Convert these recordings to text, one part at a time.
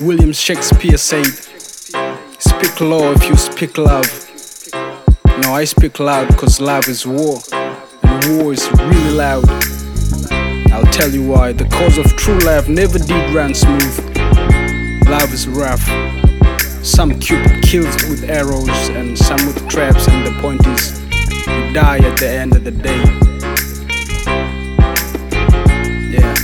William Shakespeare said, "Speak low if you speak love." No, I speak loud because love is war, and war is really loud. I'll tell you why. The cause of true love never did run smooth. Love is rough. Some Cupid kills with arrows and some with traps, and the point is, you die at the end of the day. Yeah.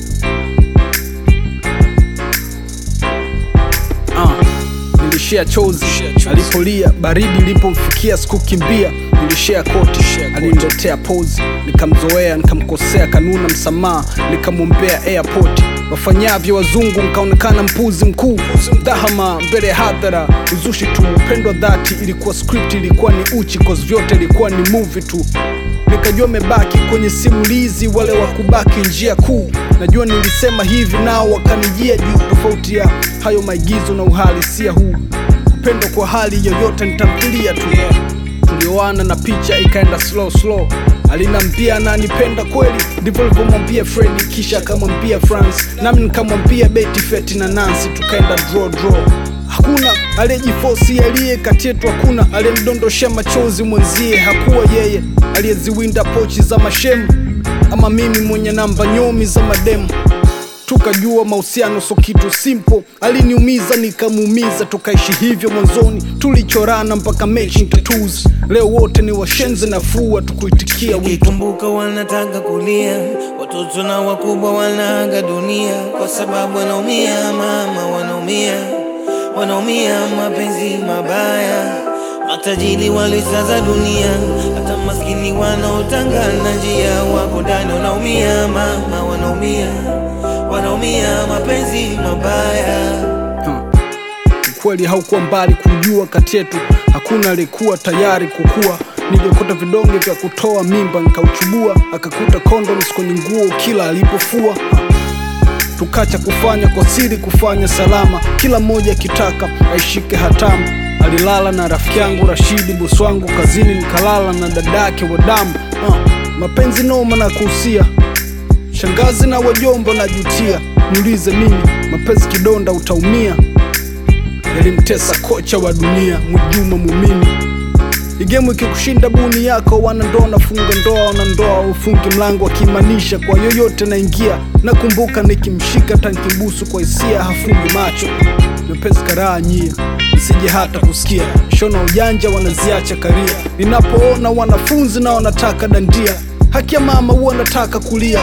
Nilishare chozi alipolia, baridi ilipomfikia sikukimbia. Nilishare koti, aliniletea pose, nikamzoea, nikamkosea, kanuna msamaha, nikamwombea airport. Wafanyavyo wazungu nikaonekana mpuzi mkuu, dhahama mbele ya hadhara, uzushi tu. Upendo dhati ilikuwa script, ilikuwa ni uchi, cause vyote ilikuwa ni movie tu. Nikajua mebaki kwenye simulizi, wale wakubaki njia kuu. Najua nilisema hivi nao wakanijia juu. Tofauti ya hayo maigizo na uhalisia huu, upendo kwa hali yoyote nitamfilia tu. Tulioana na picha ikaenda slow. Alinambia ananipenda kweli, ndivyo alivyomwambia Freddy, kisha akamwambia France, nami nikamwambia Betty, Feti na Nancy. Tukaenda draw. Hakuna aliyejifosi aliye kati yetu, hakuna aliyemdondoshea machozi mwenzie. Hakuwa yeye aliyeziwinda pochi za mashemu, ama mimi mwenye namba nyomi za mademu. Tukajua mahusiano so kitu simple, aliniumiza nikamuumiza. Tukaishi hivyo mwanzoni, tulichorana mpaka matching tattoos. Leo wote ni washenzi na fua, tukuitikia wito. Kumbuka wanataka kulia, watoto na wakubwa wanaaga dunia, kwa sababu wanaumia mama, wanaumia mapenzi mabaya. Matajiri walisaza dunia, hata maskini wanaotangana njia wako ndani wanaumia mama, wanaumia mapenzi mabaya. Kweli haukuwa mbali kujua kati yetu, hakuna alikuwa tayari kukua. Niliokota vidonge vya kutoa mimba nikauchubua, akakuta condoms kwenye nguo kila alipofua. Tukacha kufanya kwa siri, kufanya salama, kila mmoja kitaka aishike hatamu. Alilala na rafiki yangu Rashidi, bosi wangu kazini, nikalala na dadake wa damu. Mapenzi noma na kuhusia, shangazi na wajomba na jutia. Niulize mimi, mapenzi kidonda utaumia. Yalimtesa kocha wa dunia, Mwajuma Muumini. Igemu ikikushinda buni yako, wanandoa nafunga ndoa, wanandoa ufungi mlango, akimaanisha kwa yoyote naingia. Nakumbuka nikimshika tankimbusu kwa hisia, hafungi macho. Mapenzi karaa nyia, nisije hata kusikia. Shona ujanja wanaziacha karia, ninapoona wanafunzi na wanataka dandia. Haki ya mama huwa nataka kulia.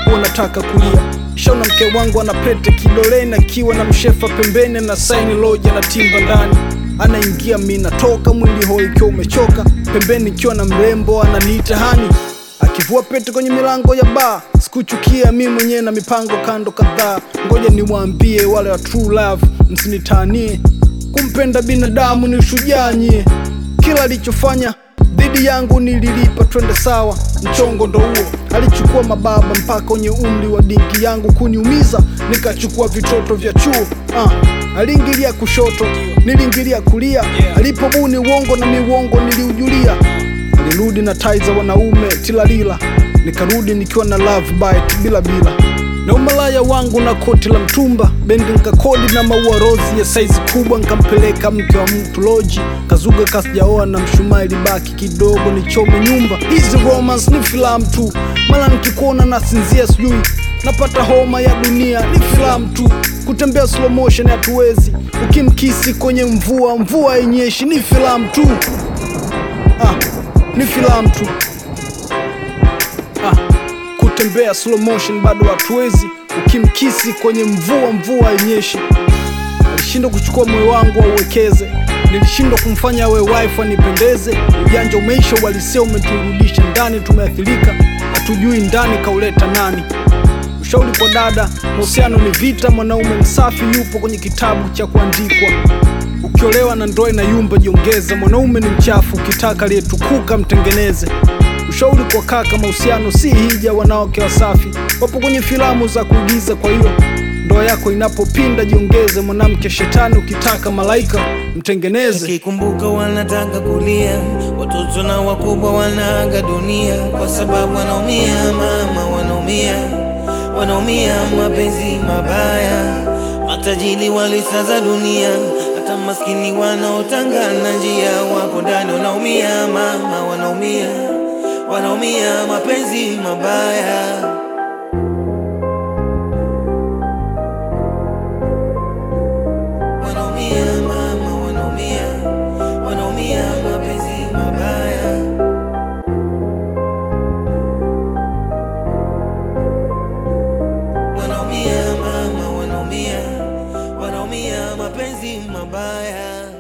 Shona mke wangu anapete kidoleni, akiwa na mshefa pembeni na saini loja na timba ndani. Anaingia mimi natoka, mwili hoi ikiwa umechoka, pembeni ikiwa na mrembo ananiita hani. Akivua pete kwenye milango ya bar, sikuchukia mimi mwenyewe na mipango kando kadhaa. Ngoja niwaambie wale wa true love, msinitanie. Kumpenda binadamu ni ushujaa nyie, kila alichofanya dhidi yangu nililipa, twende sawa. Mchongo ndo huo, alichukua mababa mpaka kwenye umri wa dinki yangu kuniumiza, nikachukua vitoto vya chuo. Aliingilia kushoto, niliingilia kulia. Alipobuni uongo na miuongo niliujulia. Alirudi na tai za wanaume tilalila, nikarudi nikiwa na love bite bila. Na umalaya wangu na koti la mtumba, bendi nikakodi na maua rozi ya saizi kubwa. Nikampeleka mke wa mtu loji, kazuga kasijaoa na mshumaa ilibaki kidogo nichome nyumba. Hizi romance ni filamu tu, mala nikikuona nasinzia sijui napata homa ya dunia. Ni filamu tu, kutembea slow motion hatuwezi, ukimkisi kwenye mvua yenyeshi. Ni filamu tu, ni filamu tu. Kutembea slow motion bado hatuwezi, ukimkisi kwenye mvua yenyeshi. Alishindwa kuchukua moyo wangu auwekeze, nilishindwa kumfanya awe wife anipendeze. Ujanja umeisha, uhalisia umeturudisha ndani, tumeathirika, hatujui ndani kauleta nani. Ushauri kwa dada, mahusiano ni vita, mwanaume msafi yupo kwenye kitabu cha kuandikwa. Ukiolewa na ndoa inayumba, jiongeza. Mwanaume ni mchafu, ukitaka aliyetukuka mtengeneze. Ushauri kwa kaka, mahusiano si hija, wanawake wasafi wapo kwenye filamu za kuigiza. Kwa hiyo ndoa yako inapopinda, jiongeze. Mwanamke shetani, ukitaka malaika mtengeneze. Nikikumbuka wanataka kulia, watoto na wakubwa wanaaga dunia, kwa sababu wanaumia mama, wanaumia mapenzi mabaya. Matajiri walisaza dunia, hata maskini wanaotangana njia wako ndani wanaumia mama, wanaumia mapenzi mabaya. Wanaumia mama, wanaumia mapenzi mabaya. Wanaumia mama, wanaumia mapenzi mabaya.